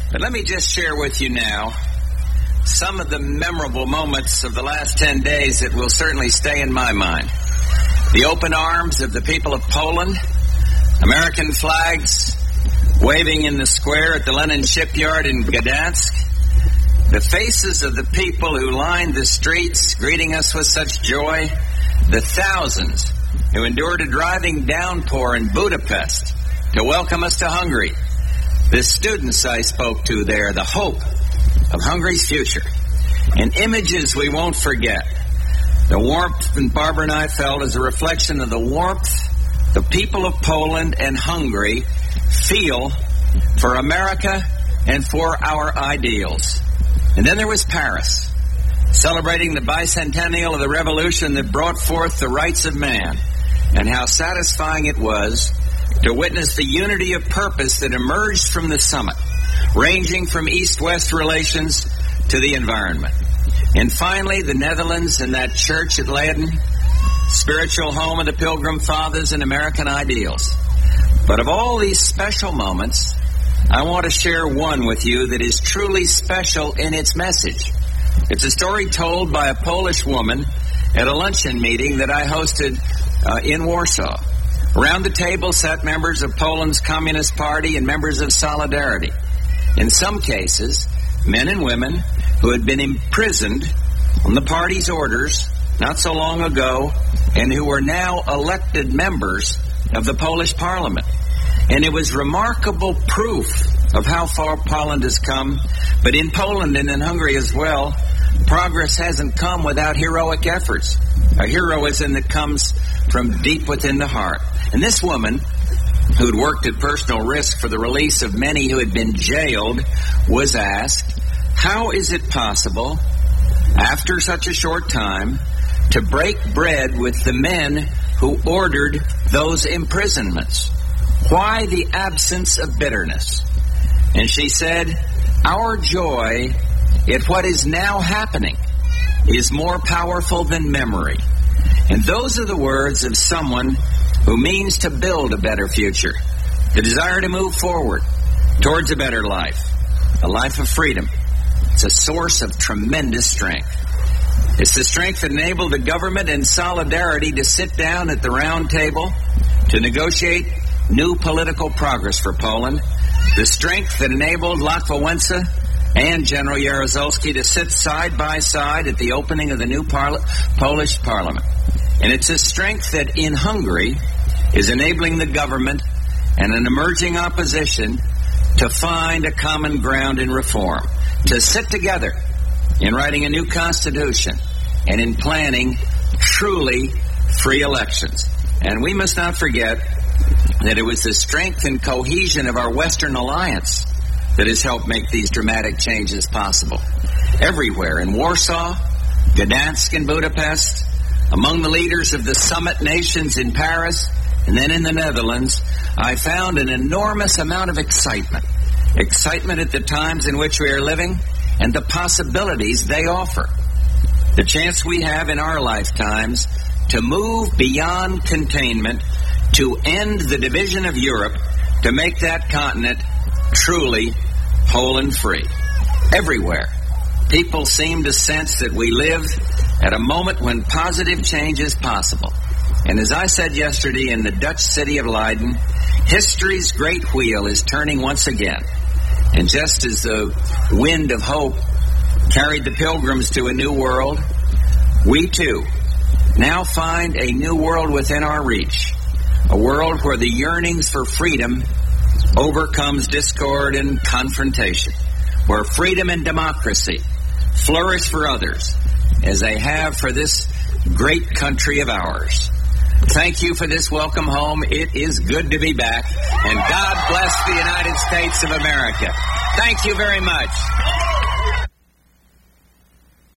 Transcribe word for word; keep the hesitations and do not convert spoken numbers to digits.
But let me just share with you now some of the memorable moments of the last ten days that will certainly stay in my mind. The open arms of the people of Poland, American flags waving in the square at the Lenin shipyard in Gdansk, the faces of the people who lined the streets greeting us with such joy, the thousands who endured a driving downpour in Budapest to welcome us to Hungary, the students I spoke to there, the hope of Hungary's future, and images we won't forget. The warmth that Barbara and I felt is a reflection of the warmth the people of Poland and Hungary feel for America and for our ideals. And then there was Paris, celebrating the bicentennial of the revolution that brought forth the rights of man, and how satisfying it was to witness the unity of purpose that emerged from the summit, ranging from East-West relations to the environment. And finally, the Netherlands and that church at Leiden, spiritual home of the Pilgrim Fathers and American ideals. But of all these special moments, I want to share one with you that is truly special in its message. It's a story told by a Polish woman at a luncheon meeting that I hosted uh, in Warsaw. Around the table sat members of Poland's Communist Party and members of Solidarity. In some cases, men and women who had been imprisoned on the party's orders not so long ago and who were now elected members of the Polish parliament. And it was remarkable proof of how far Poland has come. But in Poland and in Hungary as well, progress hasn't come without heroic efforts. A heroism that comes from deep within the heart. And this woman, who'd worked at personal risk for the release of many who had been jailed, was asked, how is it possible, after such a short time, to break bread with the men who ordered those imprisonments? Why the absence of bitterness? And she said, our joy at what is now happening is more powerful than memory. And those are the words of someone who means to build a better future, the desire to move forward towards a better life, a life of freedom. It's a source of tremendous strength. It's the strength that enabled the government and Solidarity to sit down at the round table to negotiate new political progress for Poland, the strength that enabled Lech Wałęsa and General Jaruzelski to sit side by side at the opening of the new parla- Polish parliament. And it's a strength that in Hungary is enabling the government and an emerging opposition to find a common ground in reform, to sit together in writing a new constitution and in planning truly free elections. And we must not forget that it was the strength and cohesion of our Western alliance that has helped make these dramatic changes possible. Everywhere, in Warsaw, Gdansk, and Budapest, among the leaders of the summit nations in Paris, and then in the Netherlands, I found an enormous amount of excitement. Excitement at the times in which we are living and the possibilities they offer. The chance we have in our lifetimes to move beyond containment, to end the division of Europe, to make that continent truly whole and free. Everywhere, people seem to sense that we live at a moment when positive change is possible. And as I said yesterday in the Dutch city of Leiden, history's great wheel is turning once again. And just as the wind of hope carried the pilgrims to a new world, we too now find a new world within our reach. A world where the yearnings for freedom overcomes discord and confrontation. Where freedom and democracy flourish for others as they have for this great country of ours. Thank you for this welcome home. It is good to be back. And God bless the United States of America. Thank you very much.